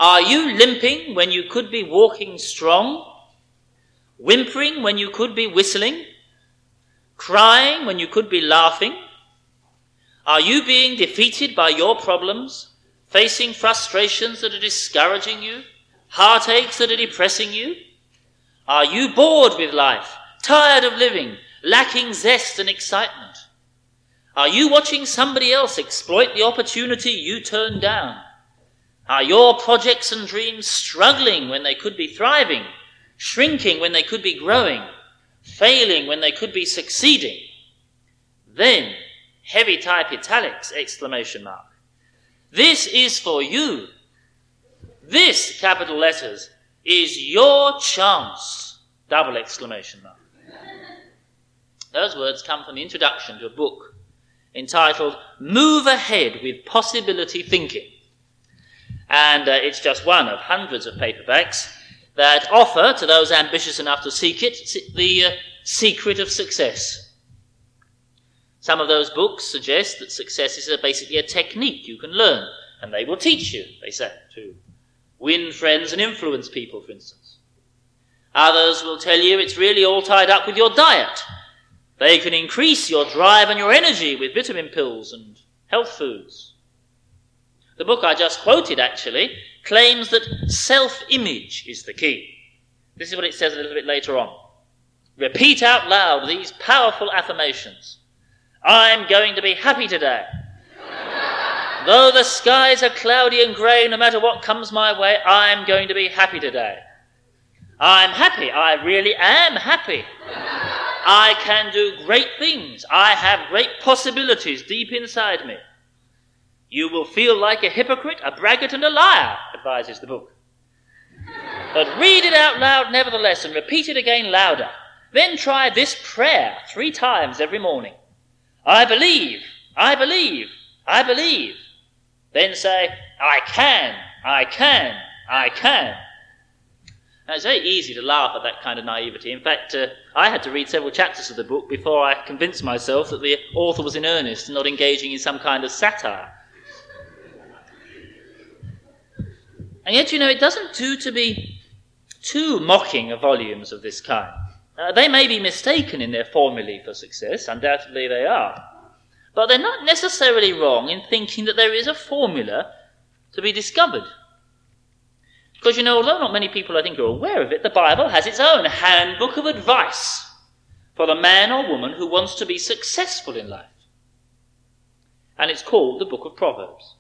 Are you limping when you could be walking strong? Whimpering when you could be whistling? Crying when you could be laughing? Are you being defeated by your problems, facing frustrations that are discouraging you, heartaches that are depressing you? Are you bored with life, tired of living, lacking zest and excitement? Are you watching somebody else exploit the opportunity you turned down? Are your projects and dreams struggling when they could be thriving, shrinking when they could be growing, failing when they could be succeeding? Then, heavy type italics, exclamation mark. This is for you. This, capital letters, is your chance, double exclamation mark. Those words come from the introduction to a book entitled Move Ahead with Possibility Thinking. And it's just one of hundreds of paperbacks that offer to those ambitious enough to seek it the secret of success. Some of those books suggest that success is basically a technique you can learn, and they will teach you, they say, to win friends and influence people, for instance. Others will tell you it's really all tied up with your diet. They can increase your drive and your energy with vitamin pills and health foods. The book I just quoted, actually, claims that self-image is the key. This is what it says a little bit later on. Repeat out loud these powerful affirmations. I'm going to be happy today. Though the skies are cloudy and grey, no matter what comes my way, I'm going to be happy today. I'm happy. I really am happy. I can do great things. I have great possibilities deep inside me. You will feel like a hypocrite, a braggart, and a liar, advises the book. But read it out loud nevertheless and repeat it again louder. Then try this prayer 3 times every morning. I believe, I believe, I believe. Then say, I can, I can, I can. Now, it's very easy to laugh at that kind of naivety. In fact, I had to read several chapters of the book before I convinced myself that the author was in earnest and not engaging in some kind of satire. And yet, it doesn't do to be too mocking of volumes of this kind. They may be mistaken in their formulae for success, undoubtedly they are, but they're not necessarily wrong in thinking that there is a formula to be discovered. Because, although not many people, I think, are aware of it, the Bible has its own handbook of advice for the man or woman who wants to be successful in life. And it's called the Book of Proverbs.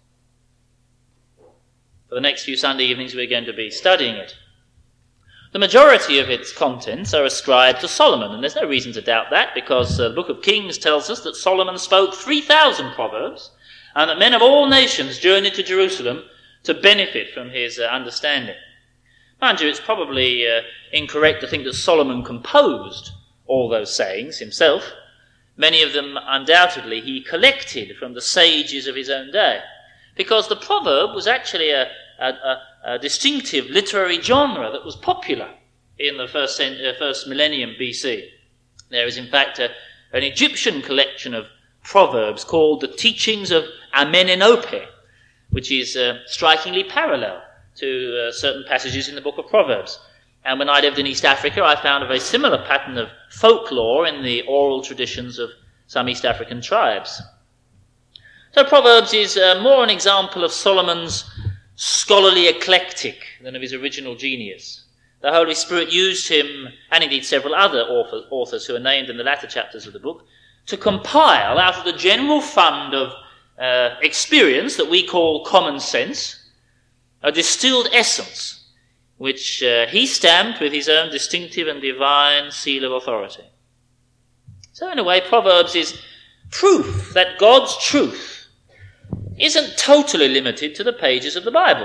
For the next few Sunday evenings, we're going to be studying it. The majority of its contents are ascribed to Solomon, and there's no reason to doubt that, because the Book of Kings tells us that Solomon spoke 3,000 proverbs, and that men of all nations journeyed to Jerusalem to benefit from his understanding. Mind you, it's probably incorrect to think that Solomon composed all those sayings himself. Many of them, undoubtedly, he collected from the sages of his own day, because the proverb was actually a distinctive literary genre that was popular in the first millennium BC. There is, in fact, an Egyptian collection of proverbs called the Teachings of Amenenope, which is strikingly parallel to certain passages in the Book of Proverbs. And when I lived in East Africa, I found a very similar pattern of folklore in the oral traditions of some East African tribes. So Proverbs is more an example of Solomon's scholarly eclectic than of his original genius. The Holy Spirit used him, and indeed several other authors who are named in the latter chapters of the book, to compile out of the general fund of experience that we call common sense, a distilled essence, which he stamped with his own distinctive and divine seal of authority. So in a way, Proverbs is proof that God's truth isn't totally limited to the pages of the Bible.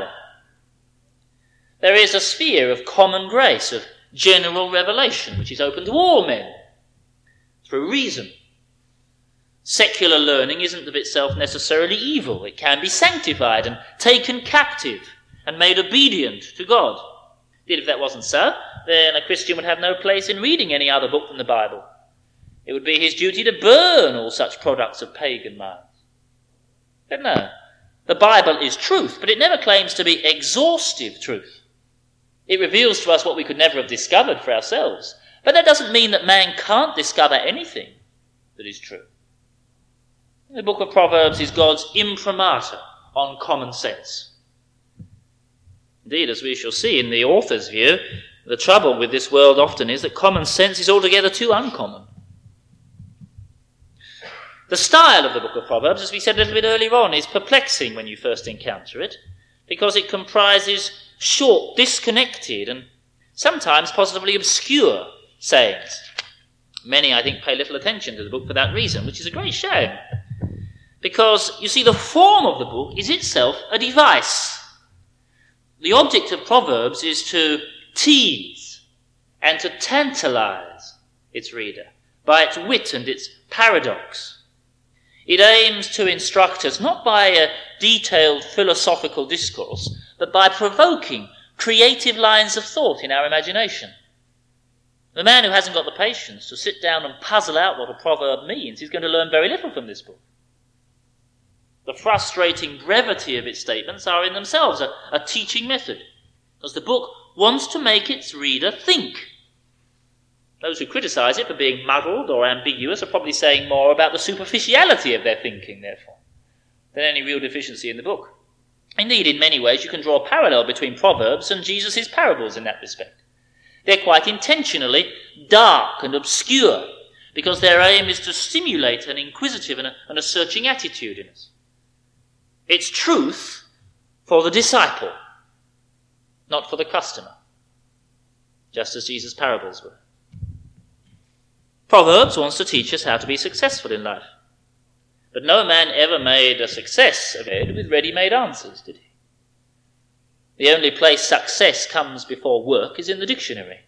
There is a sphere of common grace, of general revelation, which is open to all men, through reason. Secular learning isn't of itself necessarily evil. It can be sanctified and taken captive and made obedient to God. Indeed, if that wasn't so, then a Christian would have no place in reading any other book than the Bible. It would be his duty to burn all such products of pagan minds. But no, The Bible is truth, but it never claims to be exhaustive truth. It reveals to us what we could never have discovered for ourselves. But that doesn't mean that man can't discover anything that is true. The book of Proverbs is God's imprimatur on common sense. Indeed, as we shall see in the author's view, the trouble with this world often is that common sense is altogether too uncommon. The style of the book of Proverbs, as we said a little bit earlier on, is perplexing when you first encounter it, because it comprises short, disconnected, and sometimes positively obscure sayings. Many, I think, pay little attention to the book for that reason, which is a great shame. Because, you see, the form of the book is itself a device. The object of Proverbs is to tease and to tantalize its reader by its wit and its paradox. It aims to instruct us not by a detailed philosophical discourse, but by provoking creative lines of thought in our imagination. The man who hasn't got the patience to sit down and puzzle out what a proverb means is going to learn very little from this book. The frustrating brevity of its statements are in themselves a teaching method, because the book wants to make its reader think. Those who criticize it for being muddled or ambiguous are probably saying more about the superficiality of their thinking, therefore, than any real deficiency in the book. Indeed, in many ways, you can draw a parallel between Proverbs and Jesus' parables in that respect. They're quite intentionally dark and obscure, because their aim is to stimulate an inquisitive and a searching attitude in us. It's truth for the disciple, not for the customer, just as Jesus' parables were. Proverbs wants to teach us how to be successful in life. But no man ever made a success of it with ready-made answers, did he? The only place success comes before work is in the dictionary.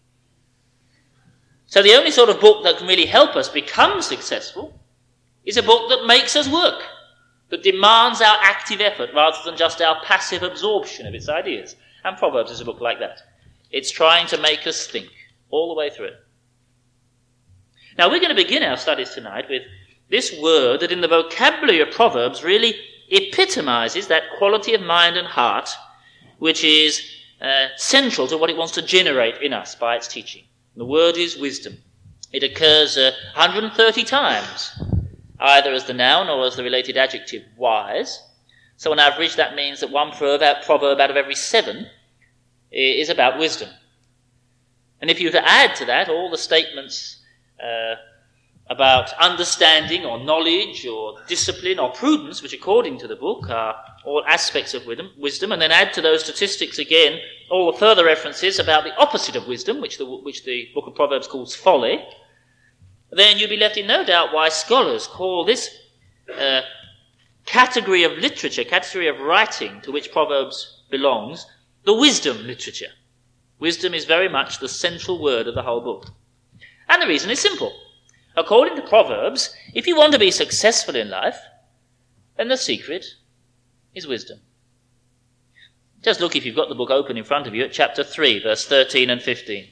So the only sort of book that can really help us become successful is a book that makes us work, that demands our active effort rather than just our passive absorption of its ideas. And Proverbs is a book like that. It's trying to make us think all the way through it. Now we're going to begin our studies tonight with this word that in the vocabulary of Proverbs really epitomizes that quality of mind and heart which is central to what it wants to generate in us by its teaching. The word is wisdom. It occurs 130 times, either as the noun or as the related adjective wise. So on average that means that one proverb out of every 7 is about wisdom. And if you were to add to that all the statements about understanding or knowledge or discipline or prudence, which according to the book are all aspects of wisdom, and then add to those statistics again all the further references about the opposite of wisdom, which the book of Proverbs calls folly, then you'd be left in no doubt why scholars call this category of literature, category of writing to which Proverbs belongs, the wisdom literature. Wisdom is very much the central word of the whole book. And the reason is simple. According to Proverbs, if you want to be successful in life, then the secret is wisdom. Just look, if you've got the book open in front of you, at chapter 3, verse 13 and 15.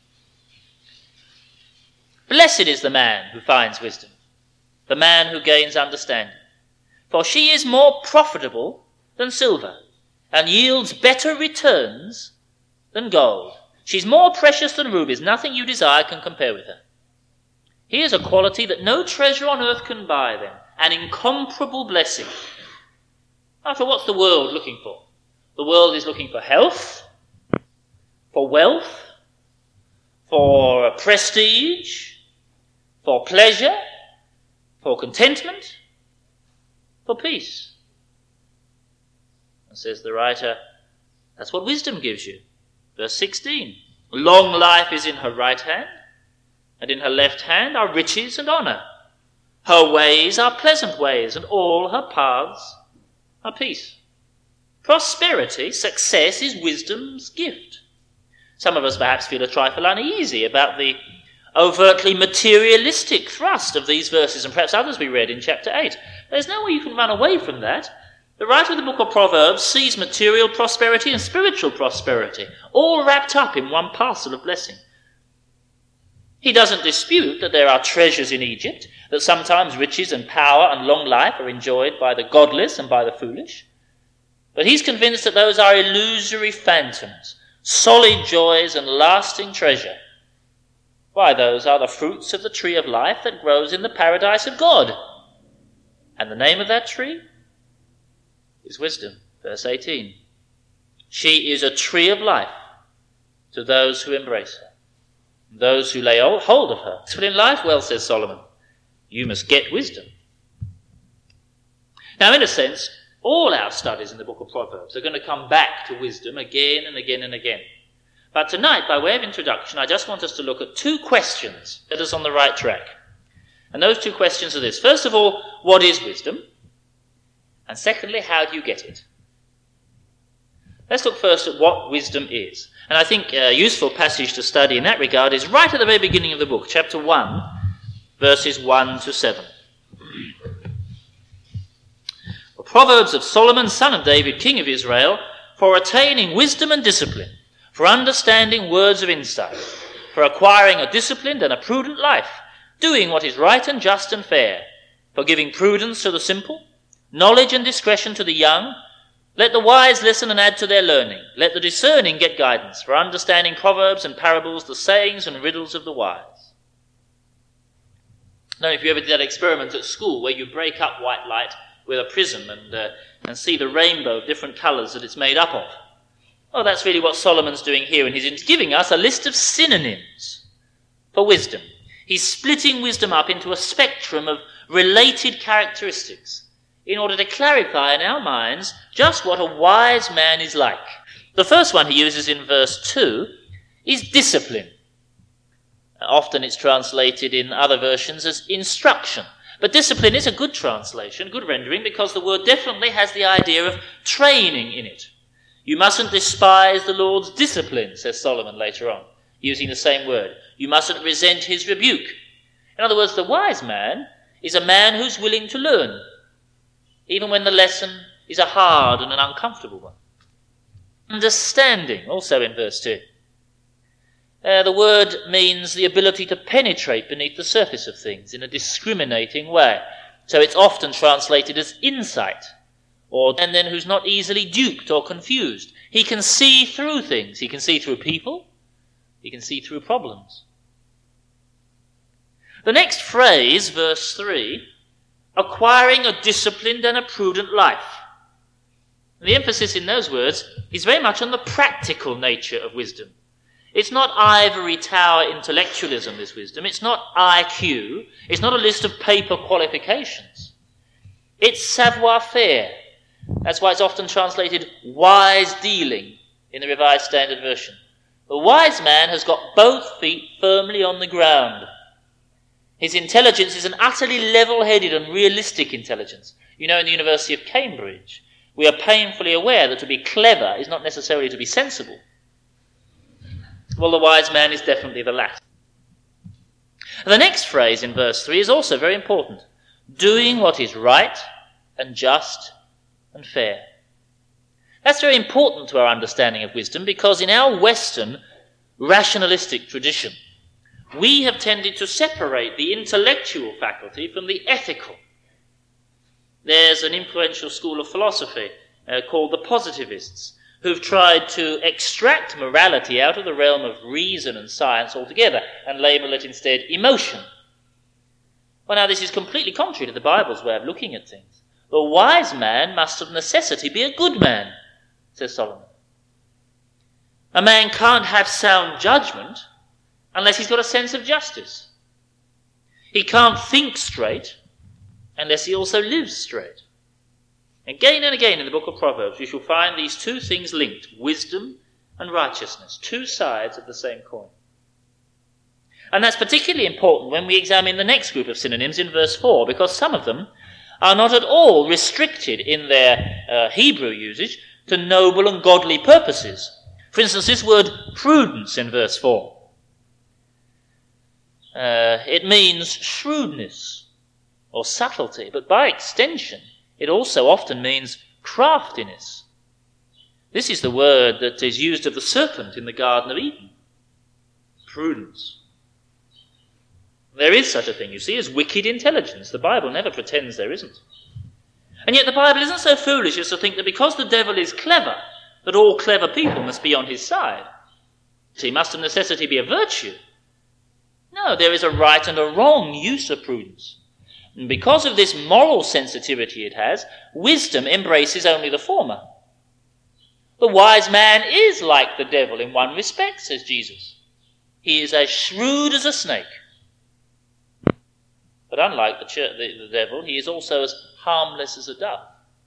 Blessed is the man who finds wisdom, the man who gains understanding. For she is more profitable than silver, and yields better returns than gold. She's more precious than rubies. Nothing you desire can compare with her. Here's a quality that no treasure on earth can buy then. An incomparable blessing. After what's the world looking for? The world is looking for health, for wealth, for prestige, for pleasure, for contentment, for peace. And says the writer, that's what wisdom gives you. Verse 16, long life is in her right hand, and in her left hand are riches and honour. Her ways are pleasant ways, and all her paths are peace. Prosperity, success, is wisdom's gift. Some of us perhaps feel a trifle uneasy about the overtly materialistic thrust of these verses, and perhaps others we read in chapter 8. There's no way you can run away from that. The writer of the book of Proverbs sees material prosperity and spiritual prosperity, all wrapped up in one parcel of blessing. He doesn't dispute that there are treasures in Egypt, that sometimes riches and power and long life are enjoyed by the godless and by the foolish. But he's convinced that those are illusory phantoms, solid joys and lasting treasure. Why, those are the fruits of the tree of life that grows in the paradise of God. And the name of that tree is wisdom. Verse 18. She is a tree of life to those who embrace her, those who lay hold of her. But in life, well, says Solomon, you must get wisdom. Now, in a sense, all our studies in the book of Proverbs are going to come back to wisdom again and again and again. But tonight, by way of introduction, I just want us to look at two questions that set us on the right track. And those two questions are this. First of all, what is wisdom? And secondly, how do you get it? Let's look first at what wisdom is. And I think a useful passage to study in that regard is right at the very beginning of the book, chapter 1, verses 1 to 7. The Proverbs of Solomon, son of David, king of Israel, for attaining wisdom and discipline, for understanding words of insight, for acquiring a disciplined and a prudent life, doing what is right and just and fair, for giving prudence to the simple, knowledge and discretion to the young. Let the wise listen and add to their learning. Let the discerning get guidance, for understanding proverbs and parables, the sayings and riddles of the wise. Now, if you ever did that experiment at school where you break up white light with a prism and see the rainbow of different colours that it's made up of. Oh, that's really what Solomon's doing here, and he's giving us a list of synonyms for wisdom. He's splitting wisdom up into a spectrum of related characteristics in order to clarify in our minds just what a wise man is like. The first one he uses in verse 2 is discipline. Often it's translated in other versions as instruction. But discipline is a good translation, good rendering, because the word definitely has the idea of training in it. You mustn't despise the Lord's discipline, says Solomon later on, using the same word. You mustn't resent his rebuke. In other words, the wise man is a man who's willing to learn, even when the lesson is a hard and an uncomfortable one. Understanding, also in verse 2. The word means the ability to penetrate beneath the surface of things in a discriminating way. So it's often translated as insight, and then who's not easily duped or confused. He can see through things. He can see through people. He can see through problems. The next phrase, verse 3, acquiring a disciplined and a prudent life. The emphasis in those words is very much on the practical nature of wisdom. It's not ivory tower intellectualism, this wisdom. It's not IQ. It's not a list of paper qualifications. It's savoir-faire. That's why it's often translated wise dealing in the Revised Standard Version. The wise man has got both feet firmly on the ground. His intelligence is an utterly level-headed and realistic intelligence. You know, in the University of Cambridge, we are painfully aware that to be clever is not necessarily to be sensible. Well, the wise man is definitely the latter. The next phrase in verse 3 is also very important. Doing what is right and just and fair. That's very important to our understanding of wisdom, because in our Western rationalistic tradition, we have tended to separate the intellectual faculty from the ethical. There's an influential school of philosophy called the positivists, who've tried to extract morality out of the realm of reason and science altogether and label it instead emotion. Well, now this is completely contrary to the Bible's way of looking at things. The wise man must of necessity be a good man, says Solomon. A man can't have sound judgment unless he's got a sense of justice. He can't think straight unless he also lives straight. Again and again in the book of Proverbs, you shall find these two things linked, wisdom and righteousness, two sides of the same coin. And that's particularly important when we examine the next group of synonyms in verse 4, because some of them are not at all restricted in their Hebrew usage to noble and godly purposes. For instance, this word prudence in verse 4. It means shrewdness or subtlety, but by extension, it also often means craftiness. This is the word that is used of the serpent in the Garden of Eden. Prudence. There is such a thing, you see, as wicked intelligence. The Bible never pretends there isn't. And yet the Bible isn't so foolish as to think that because the devil is clever, that all clever people must be on his side. He must of necessity be a virtue. No, there is a right and a wrong use of prudence. And because of this moral sensitivity it has, wisdom embraces only the former. The wise man is like the devil in one respect, says Jesus. He is as shrewd as a snake. But unlike the devil, he is also as harmless as a dove.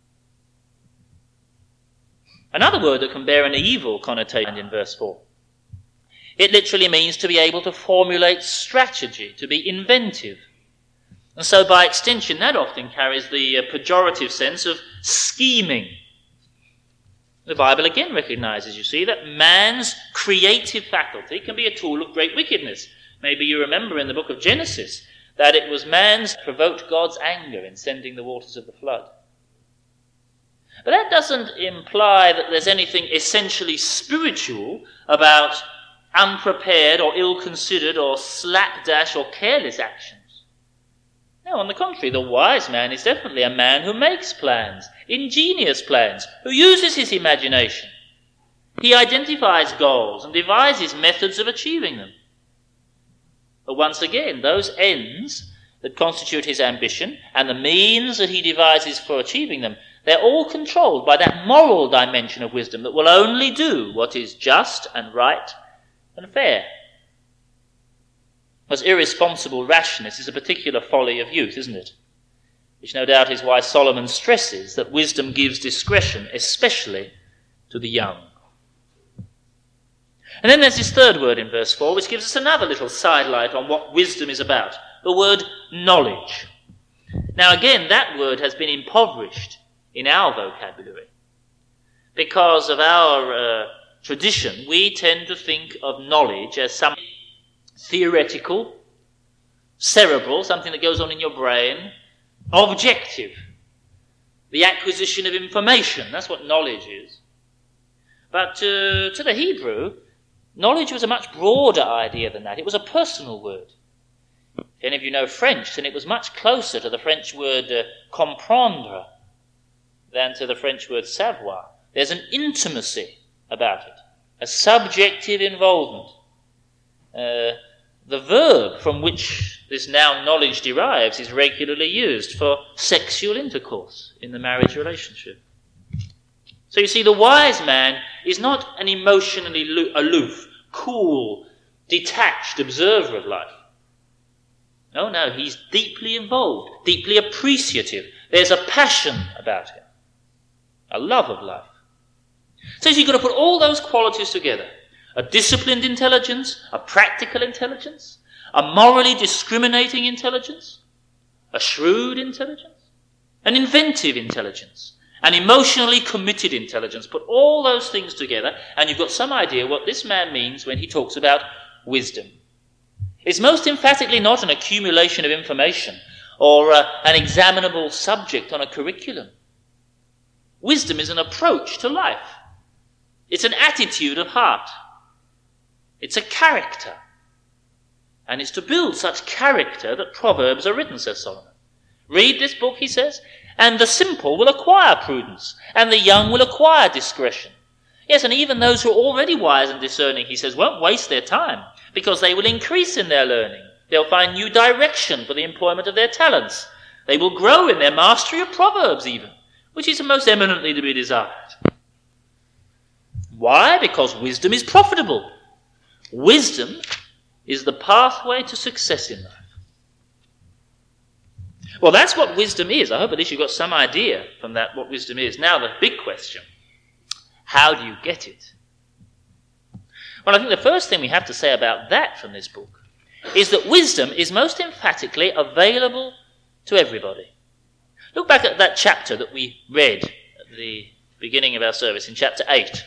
Another word that can bear an evil connotation in verse 4. It literally means to be able to formulate strategy, to be inventive. And so by extension that often carries the pejorative sense of scheming. The Bible again recognizes, you see, that man's creative faculty can be a tool of great wickedness. Maybe you remember in the book of Genesis that it was man's provoked God's anger in sending the waters of the flood. But that doesn't imply that there's anything essentially spiritual about unprepared or ill-considered or slapdash or careless actions. No, on the contrary, the wise man is definitely a man who makes plans, ingenious plans, who uses his imagination. He identifies goals and devises methods of achieving them. But once again, those ends that constitute his ambition and the means that he devises for achieving them, they're all controlled by that moral dimension of wisdom that will only do what is just and right and fair. As irresponsible rashness is a particular folly of youth, isn't it? Which no doubt is why Solomon stresses that wisdom gives discretion, especially to the young. And then there's this third word in verse 4, which gives us another little sidelight on what wisdom is about. The word knowledge. Now again, that word has been impoverished in our vocabulary. Because of our tradition, we tend to think of knowledge as something theoretical, cerebral, something that goes on in your brain, objective. The acquisition of information, that's what knowledge is. But to the Hebrew, knowledge was a much broader idea than that. It was a personal word. If any of you know French, then it was much closer to the French word comprendre than to the French word savoir. There's an intimacy about it, a subjective involvement. The verb from which this noun knowledge derives is regularly used for sexual intercourse in the marriage relationship. So you see, the wise man is not an emotionally aloof, cool, detached observer of life. No, he's deeply involved, deeply appreciative. There's a passion about him, a love of life. So you've got to put all those qualities together. A disciplined intelligence, a practical intelligence, a morally discriminating intelligence, a shrewd intelligence, an inventive intelligence, an emotionally committed intelligence. Put all those things together and you've got some idea what this man means when he talks about wisdom. It's most emphatically not an accumulation of information or an examinable subject on a curriculum. Wisdom is an approach to life. It's an attitude of heart. It's a character. And it's to build such character that Proverbs are written, says Solomon. Read this book, he says, and the simple will acquire prudence, and the young will acquire discretion. Yes, and even those who are already wise and discerning, he says, won't waste their time, because they will increase in their learning. They'll find new direction for the employment of their talents. They will grow in their mastery of Proverbs even, which is most eminently to be desired. Why? Because wisdom is profitable. Wisdom is the pathway to success in life. Well, that's what wisdom is. I hope at least you've got some idea from that what wisdom is. Now, the big question, how do you get it? Well, I think the first thing we have to say about that from this book is that wisdom is most emphatically available to everybody. Look back at that chapter that we read at the beginning of our service, in chapter 8.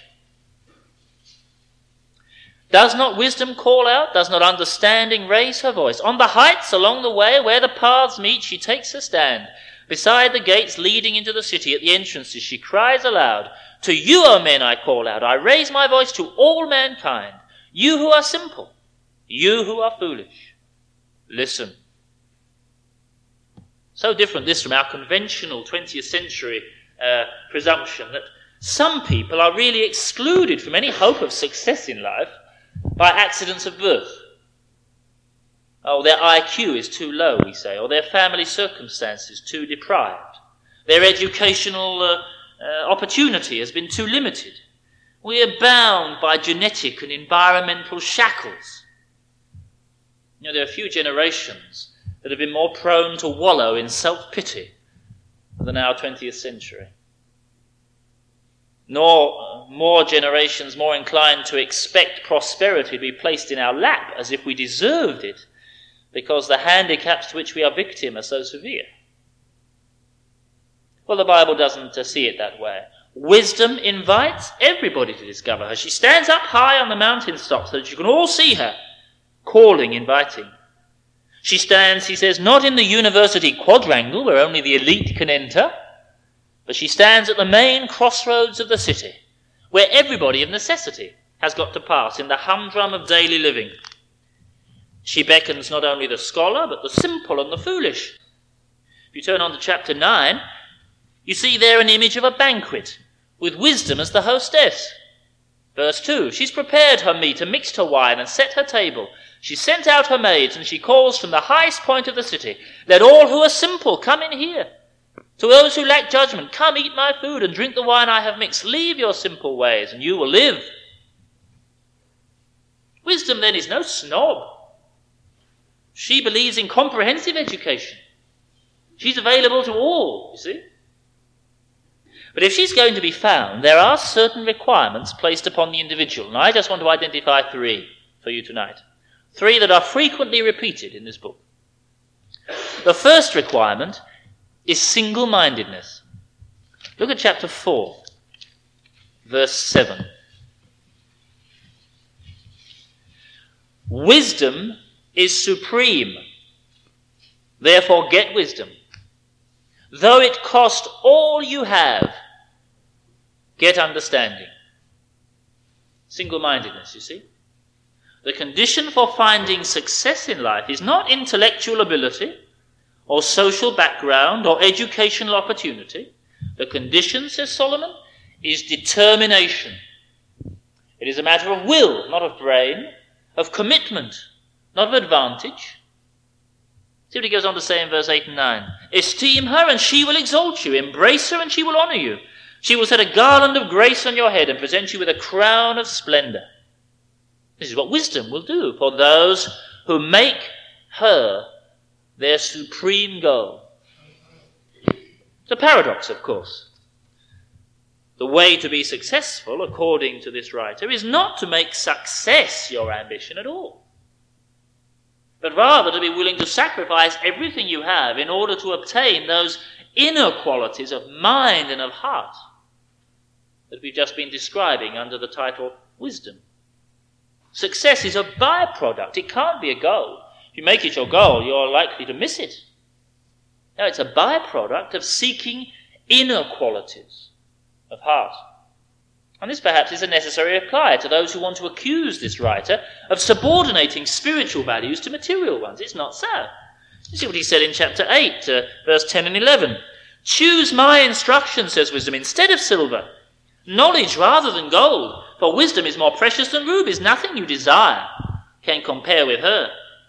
Does not wisdom call out? Does not understanding raise her voice? On the heights along the way where the paths meet, she takes her stand. Beside the gates leading into the city, at the entrances, she cries aloud. To you, O men, I call out. I raise my voice to all mankind. You who are simple, you who are foolish. listen. So different this from our conventional 20th century presumption that some people are really excluded from any hope of success in life by accidents of birth. Oh, their IQ is too low, we say, or their family circumstances too deprived. Their educational opportunity has been too limited. We are bound by genetic and environmental shackles. You know, there are few generations that have been more prone to wallow in self-pity than our 20th century. Nor more generations more inclined to expect prosperity to be placed in our lap as if we deserved it, because the handicaps to which we are victim are so severe. Well, the Bible doesn't see it that way. Wisdom invites everybody to discover her. She stands up high on the mountaintop so that you can all see her, calling, inviting. She stands, he says, not in the university quadrangle where only the elite can enter, but she stands at the main crossroads of the city, where everybody of necessity has got to pass in the humdrum of daily living. She beckons not only the scholar, but the simple and the foolish. If you turn on to chapter 9, you see there an image of a banquet, with wisdom as the hostess. Verse 2, she's prepared her meat and mixed her wine and set her table. She sent out her maids, and she calls from the highest point of the city, let all who are simple come in here. To those who lack judgment, come eat my food and drink the wine I have mixed. Leave your simple ways, and you will live. Wisdom, then, is no snob. She believes in comprehensive education. She's available to all, you see. But if she's going to be found, there are certain requirements placed upon the individual. And I just want to identify 3 for you tonight. 3 that are frequently repeated in this book. The first requirement is single-mindedness. Look at chapter 4, verse 7. Wisdom is supreme. Therefore get wisdom. Though it cost all you have, get understanding. Single-mindedness, you see. The condition for finding success in life is not intellectual ability or social background or educational opportunity. The condition, says Solomon, is determination. It is a matter of will, not of brain, of commitment, not of advantage. See what he goes on to say in verse 8 and 9. Esteem her and she will exalt you. Embrace her and she will honor you. She will set a garland of grace on your head and present you with a crown of splendor. This is what wisdom will do for those who make her their supreme goal. It's a paradox, of course. The way to be successful, according to this writer, is not to make success your ambition at all, but rather to be willing to sacrifice everything you have in order to obtain those inner qualities of mind and of heart that we've just been describing under the title Wisdom. Success is a byproduct. It can't be a goal. If you make it your goal, you're likely to miss it. No, it's a byproduct of seeking inner qualities of heart. And this perhaps is a necessary reply to those who want to accuse this writer of subordinating spiritual values to material ones. It's not so. You see what he said in chapter 8, verse 10 and 11. Choose my instruction, says wisdom, instead of silver, knowledge rather than gold, for wisdom is more precious than rubies. Nothing you desire can compare with her.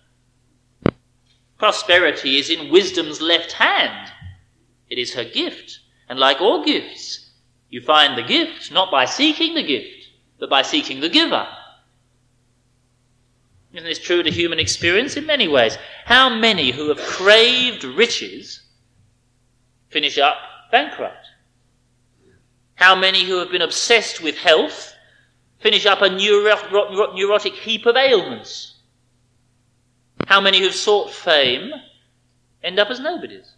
Prosperity is in wisdom's left hand. It is her gift. And like all gifts, you find the gift not by seeking the gift, but by seeking the giver. Isn't this true to human experience? In many ways. How many who have craved riches finish up bankrupt? How many who have been obsessed with health finish up a neurotic heap of ailments? How many who've sought fame end up as nobodies?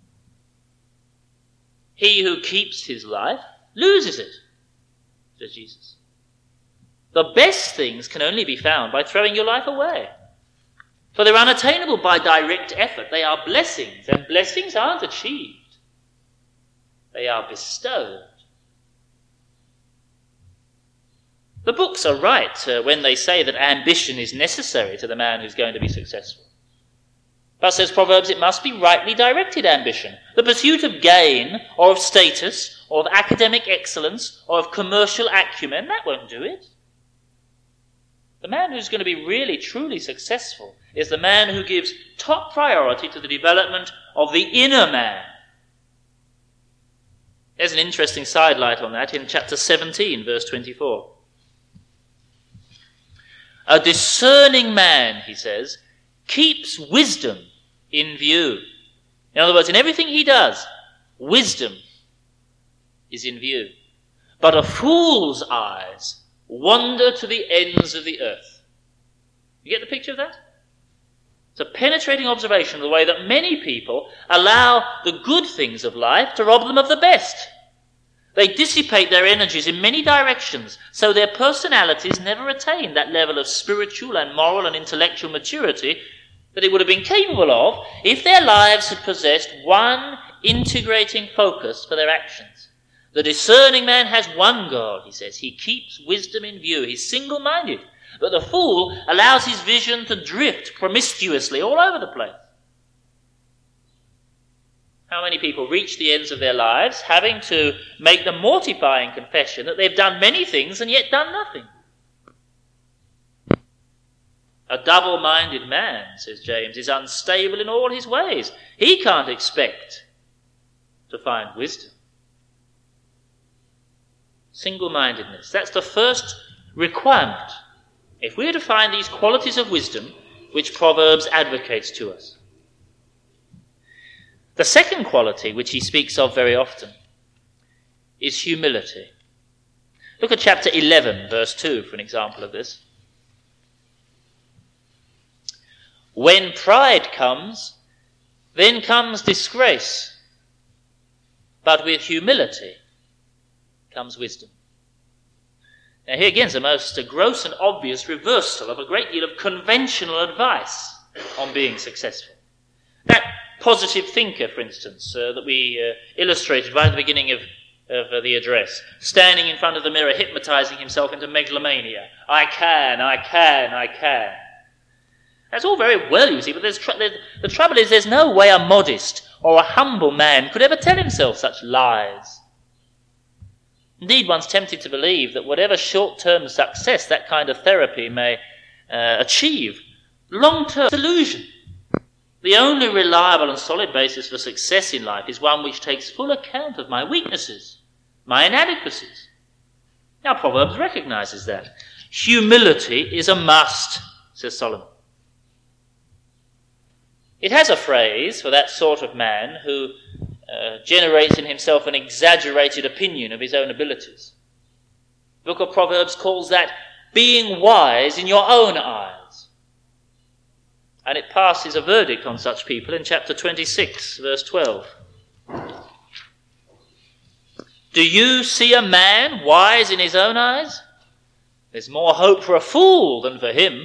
He who keeps his life loses it, says Jesus. The best things can only be found by throwing your life away. For they're unattainable by direct effort. They are blessings, and blessings aren't achieved. They are bestowed. The books are right when they say that ambition is necessary to the man who's going to be successful. But, says Proverbs, it must be rightly directed ambition. The pursuit of gain, or of status, or of academic excellence, or of commercial acumen, that won't do it. The man who's going to be really, truly successful is the man who gives top priority to the development of the inner man. There's an interesting sidelight on that in chapter 17, verse 24. A discerning man, he says, keeps wisdom in view. In other words, in everything he does, wisdom is in view. But a fool's eyes wander to the ends of the earth. You get the picture of that? It's a penetrating observation of the way that many people allow the good things of life to rob them of the best. They dissipate their energies in many directions, so their personalities never attain that level of spiritual and moral and intellectual maturity that it would have been capable of if their lives had possessed one integrating focus for their actions. The discerning man has one goal, he says. He keeps wisdom in view. He's single-minded. But the fool allows his vision to drift promiscuously all over the place. How many people reach the ends of their lives having to make the mortifying confession that they've done many things and yet done nothing? A double-minded man, says James, is unstable in all his ways. He can't expect to find wisdom. Single-mindedness, that's the first requirement if we're to find these qualities of wisdom which Proverbs advocates to us. The second quality, which he speaks of very often, is humility. Look at chapter 11, verse 2, for an example of this. When pride comes, then comes disgrace, but with humility comes wisdom. Now here again is the most gross and obvious reversal of a great deal of conventional advice on being successful. That positive thinker, for instance, that we illustrated right at the beginning of the address, standing in front of the mirror, hypnotizing himself into megalomania. I can. That's all very well, you see, but the trouble is there's no way a modest or a humble man could ever tell himself such lies. Indeed, one's tempted to believe that whatever short-term success that kind of therapy may achieve, long-term delusion. The only reliable and solid basis for success in life is one which takes full account of my weaknesses, my inadequacies. Now, Proverbs recognizes that. Humility is a must, says Solomon. It has a phrase for that sort of man who generates in himself an exaggerated opinion of his own abilities. The book of Proverbs calls that being wise in your own eyes. And it passes a verdict on such people in chapter 26, verse 12. Do you see a man wise in his own eyes? There's more hope for a fool than for him.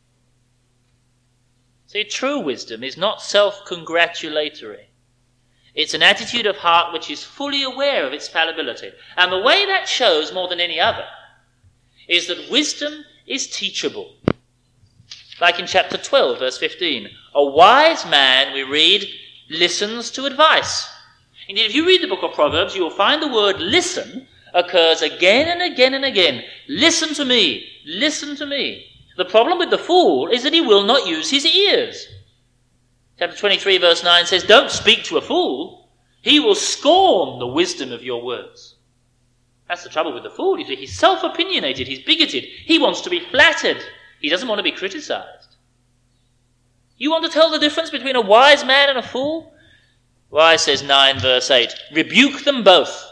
See, true wisdom is not self-congratulatory. It's an attitude of heart which is fully aware of its fallibility. And the way that shows more than any other is that wisdom is teachable. Like in chapter 12, verse 15. A wise man, we read, listens to advice. Indeed, if you read the book of Proverbs, you will find the word listen occurs again and again and again. Listen to me. Listen to me. The problem with the fool is that he will not use his ears. Chapter 23, verse 9 says, don't speak to a fool. He will scorn the wisdom of your words. That's the trouble with the fool. You see, he's self-opinionated. He's bigoted. He wants to be flattered. He doesn't want to be criticized. You want to tell the difference between a wise man and a fool? Wise, says 9, verse 8, rebuke them both.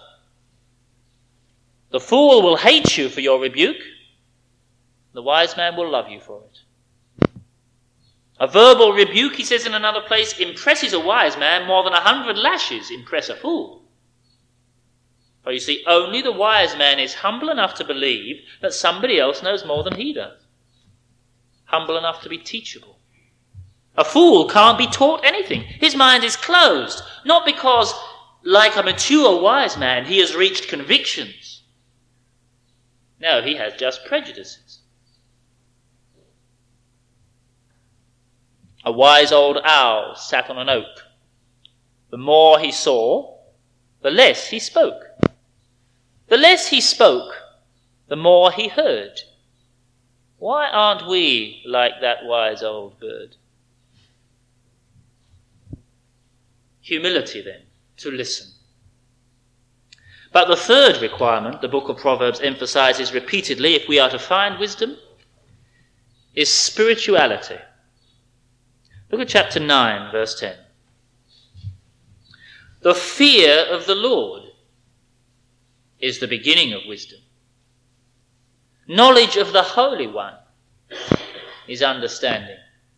The fool will hate you for your rebuke. The wise man will love you for it. A verbal rebuke, he says in another place, impresses a wise man more than 100 lashes impress a fool. For you see, only the wise man is humble enough to believe that somebody else knows more than he does. Humble enough to be teachable. A fool can't be taught anything. His mind is closed, not because, like a mature wise man, he has reached convictions. No, he has just prejudices. A wise old owl sat on an oak. The more he saw, the less he spoke. The less he spoke, the more he heard. Why aren't we like that wise old bird? Humility, then, to listen. But the third requirement the book of Proverbs emphasizes repeatedly if we are to find wisdom is spirituality. Look at chapter 9, verse 10. The fear of the Lord is the beginning of wisdom. Knowledge of the Holy One is understanding.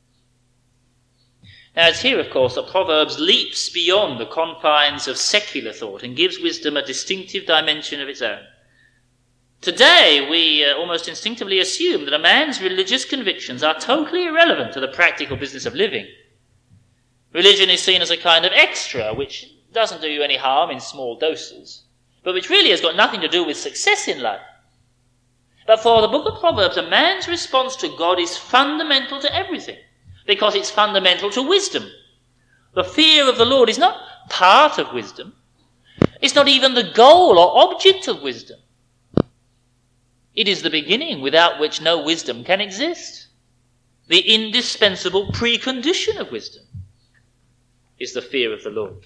Now it's here, of course, that Proverbs leaps beyond the confines of secular thought and gives wisdom a distinctive dimension of its own. Today, we almost instinctively assume that a man's religious convictions are totally irrelevant to the practical business of living. Religion is seen as a kind of extra, which doesn't do you any harm in small doses, but which really has got nothing to do with success in life. But for the book of Proverbs, a man's response to God is fundamental to everything, because it's fundamental to wisdom. The fear of the Lord is not part of wisdom. It's not even the goal or object of wisdom. It is the beginning without which no wisdom can exist. The indispensable precondition of wisdom is the fear of the Lord.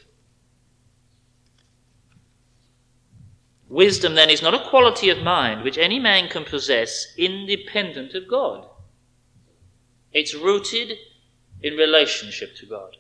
Wisdom, then, is not a quality of mind which any man can possess independent of God. It's rooted in relationship to God.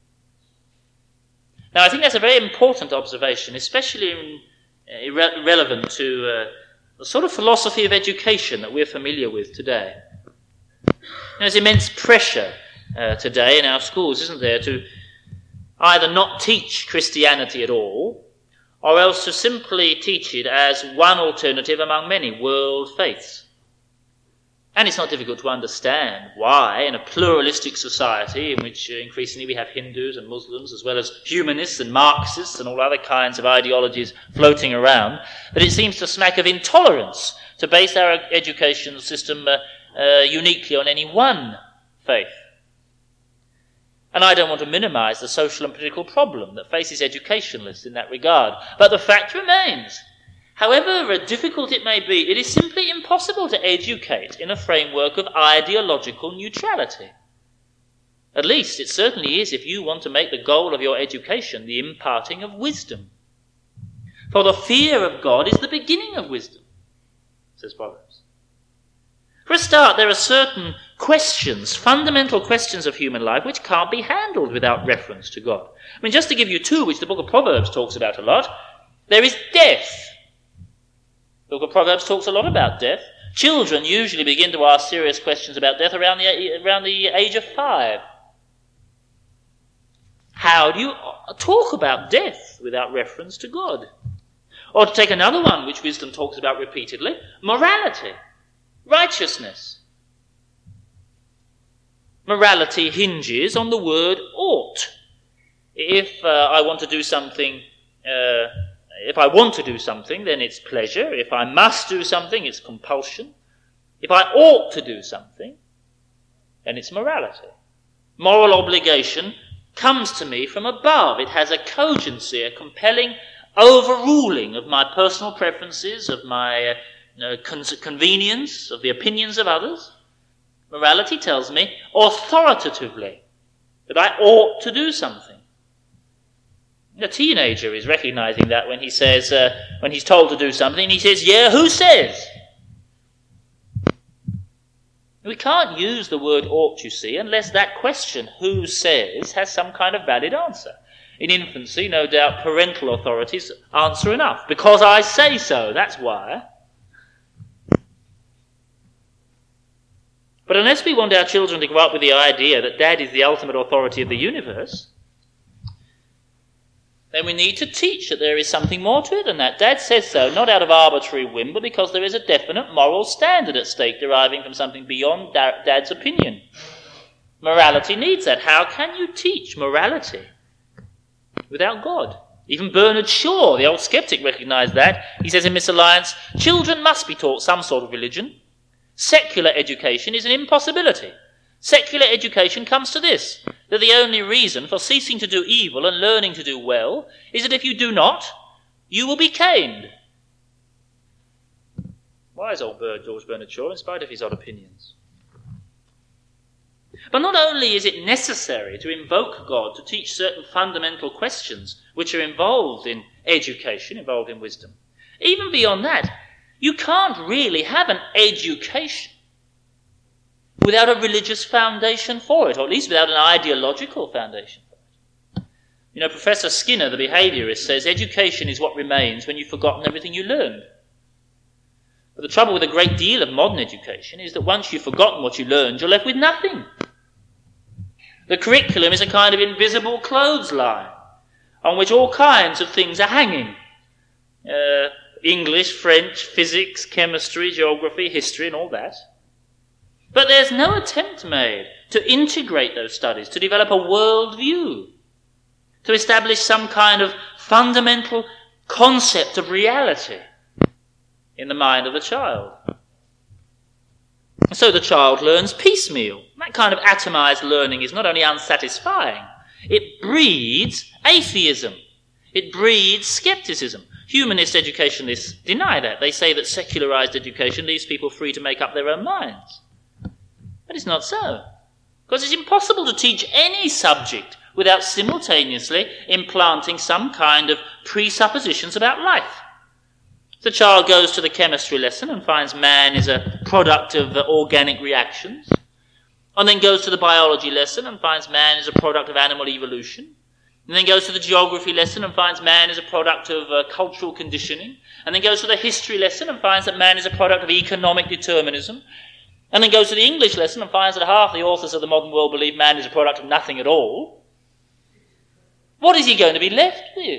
Now, I think that's a very important observation, especially relevant to the sort of philosophy of education that we're familiar with today. There's immense pressure today in our schools, isn't there, to either not teach Christianity at all, or else to simply teach it as one alternative among many world faiths. And it's not difficult to understand why, in a pluralistic society in which increasingly we have Hindus and Muslims, as well as humanists and Marxists and all other kinds of ideologies floating around, that it seems to smack of intolerance to base our education system uniquely on any one faith. And I don't want to minimize the social and political problem that faces educationalists in that regard. But the fact remains, however difficult it may be, it is simply impossible to educate in a framework of ideological neutrality. At least it certainly is if you want to make the goal of your education the imparting of wisdom. For the fear of God is the beginning of wisdom, says Proverbs. For a start, there are certain questions, fundamental questions of human life, which can't be handled without reference to God. I mean, just to give you two, which the book of Proverbs talks about a lot, there is death. The book of Proverbs talks a lot about death. Children usually begin to ask serious questions about death around the age of 5. How do you talk about death without reference to God? Or to take another one, which wisdom talks about repeatedly, morality, righteousness. Morality hinges on the word ought. If I want to do something, then it's pleasure. If I must do something, it's compulsion. If I ought to do something, then it's morality. Moral obligation comes to me from above. It has a cogency, a compelling overruling of my personal preferences, of my convenience, of the opinions of others. Morality tells me authoritatively that I ought to do something. A teenager is recognizing that when he says, when he's told to do something, he says, yeah, who says? We can't use the word ought, you see, unless that question, who says, has some kind of valid answer. In infancy, no doubt parental authorities answer enough. Because I say so, that's why. But unless we want our children to grow up with the idea that Dad is the ultimate authority of the universe, then we need to teach that there is something more to it than that. Dad says so, not out of arbitrary whim, but because there is a definite moral standard at stake deriving from something beyond Dad's opinion. Morality needs that. How can you teach morality without God? Even Bernard Shaw, the old skeptic, recognized that. He says in Misalliance, children must be taught some sort of religion. Secular education is an impossibility. Secular education comes to this, that the only reason for ceasing to do evil and learning to do well is that if you do not, you will be caned. Wise old bird, George Bernard Shaw, in spite of his odd opinions. But not only is it necessary to invoke God to teach certain fundamental questions which are involved in education, involved in wisdom. Even beyond that, you can't really have an education without a religious foundation for it, or at least without an ideological foundation for it. You know, Professor Skinner, the behaviourist, says education is what remains when you've forgotten everything you learned. But the trouble with a great deal of modern education is that once you've forgotten what you learned, you're left with nothing. The curriculum is a kind of invisible clothesline on which all kinds of things are hanging. English, French, physics, chemistry, geography, history, and all that. But there's no attempt made to integrate those studies, to develop a world view, to establish some kind of fundamental concept of reality in the mind of the child. So the child learns piecemeal. That kind of atomized learning is not only unsatisfying, it breeds atheism. It breeds skepticism. Humanist educationists deny that. They say that secularized education leaves people free to make up their own minds. But it's not so. Because it's impossible to teach any subject without simultaneously implanting some kind of presuppositions about life. The child goes to the chemistry lesson and finds man is a product of organic reactions, and then goes to the biology lesson and finds man is a product of animal evolution, and then goes to the geography lesson and finds man is a product of cultural conditioning, and then goes to the history lesson and finds that man is a product of economic determinism, and then goes to the English lesson and finds that half the authors of the modern world believe man is a product of nothing at all. What is he going to be left with?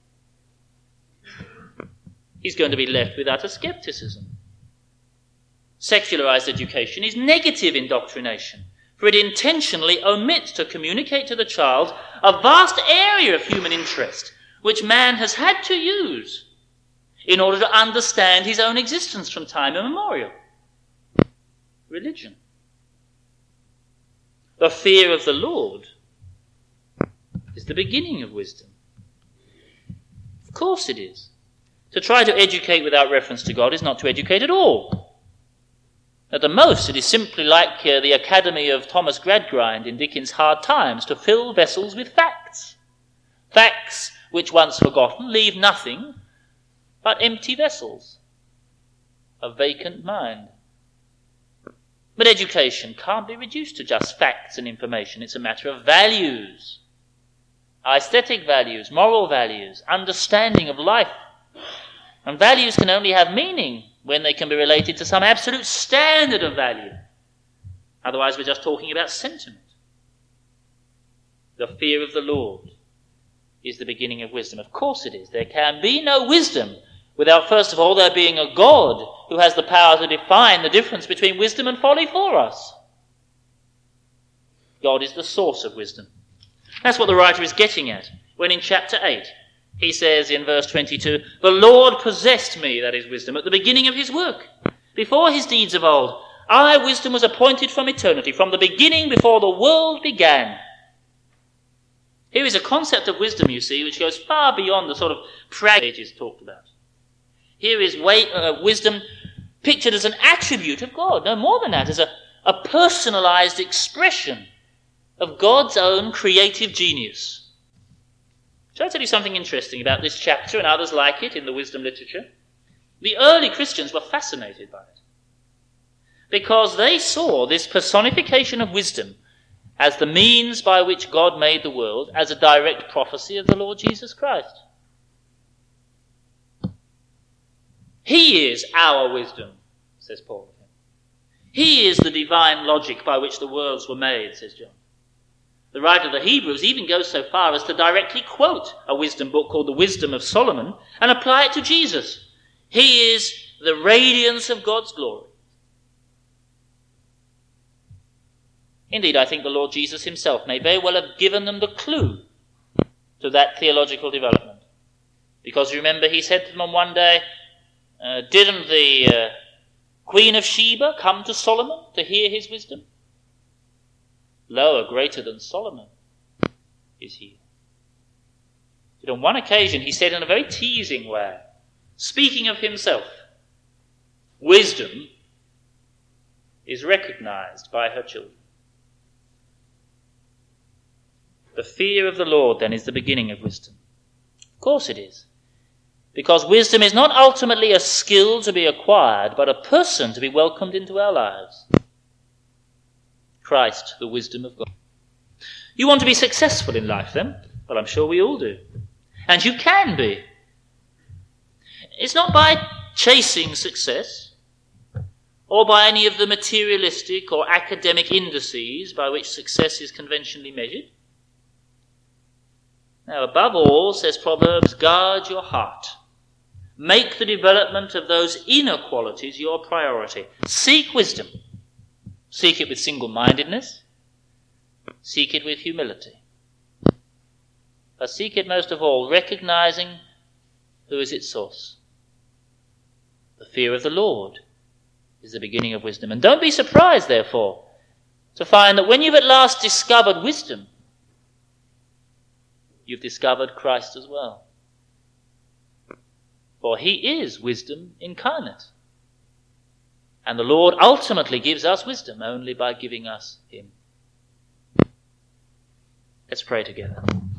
He's going to be left with utter skepticism. Secularized education is negative indoctrination, for it intentionally omits to communicate to the child a vast area of human interest which man has had to use in order to understand his own existence from time immemorial. Religion. The fear of the Lord is the beginning of wisdom. Of course it is. To try to educate without reference to God is not to educate at all. At the most, it is simply like the Academy of Thomas Gradgrind in Dickens' Hard Times, to fill vessels with facts. Facts which, once forgotten, leave nothing but empty vessels, a vacant mind. But education can't be reduced to just facts and information. It's a matter of values, aesthetic values, moral values, understanding of life. And values can only have meaning when they can be related to some absolute standard of value. Otherwise, we're just talking about sentiment. The fear of the Lord is the beginning of wisdom. Of course it is. There can be no wisdom without, first of all, there being a God who has the power to define the difference between wisdom and folly for us. God is the source of wisdom. That's what the writer is getting at when in chapter 8, he says in verse 22, "The Lord possessed me," that is wisdom, at the beginning of his work. Before his deeds of old, I, wisdom, was appointed from eternity, from the beginning, before the world began. Here is a concept of wisdom, you see, which goes far beyond the sort of pragmatism talked about. Here is wisdom pictured as an attribute of God, no more than that, as a personalized expression of God's own creative genius. Shall I tell you something interesting about this chapter and others like it in the wisdom literature? The early Christians were fascinated by it because they saw this personification of wisdom as the means by which God made the world as a direct prophecy of the Lord Jesus Christ. He is our wisdom, says Paul. He is the divine logic by which the worlds were made, says John. The writer of the Hebrews even goes so far as to directly quote a wisdom book called the Wisdom of Solomon and apply it to Jesus. He is the radiance of God's glory. Indeed, I think the Lord Jesus himself may very well have given them the clue to that theological development. Because remember, he said to them one day, didn't the Queen of Sheba come to Solomon to hear his wisdom? Lo, a greater than Solomon is he. But on one occasion he said in a very teasing way, speaking of himself, wisdom is recognized by her children. The fear of the Lord, then, is the beginning of wisdom. Of course it is. Because wisdom is not ultimately a skill to be acquired, but a person to be welcomed into our lives. Christ, the wisdom of God. You want to be successful in life, then? Well, I'm sure we all do. And you can be. It's not by chasing success, or by any of the materialistic or academic indices by which success is conventionally measured. Now, above all, says Proverbs, guard your heart. Make the development of those inner qualities your priority. Seek wisdom. Seek it with single-mindedness. Seek it with humility. But seek it most of all, recognizing who is its source. The fear of the Lord is the beginning of wisdom. And don't be surprised, therefore, to find that when you've at last discovered wisdom, you've discovered Christ as well. For he is wisdom incarnate. And the Lord ultimately gives us wisdom only by giving us him. Let's pray together.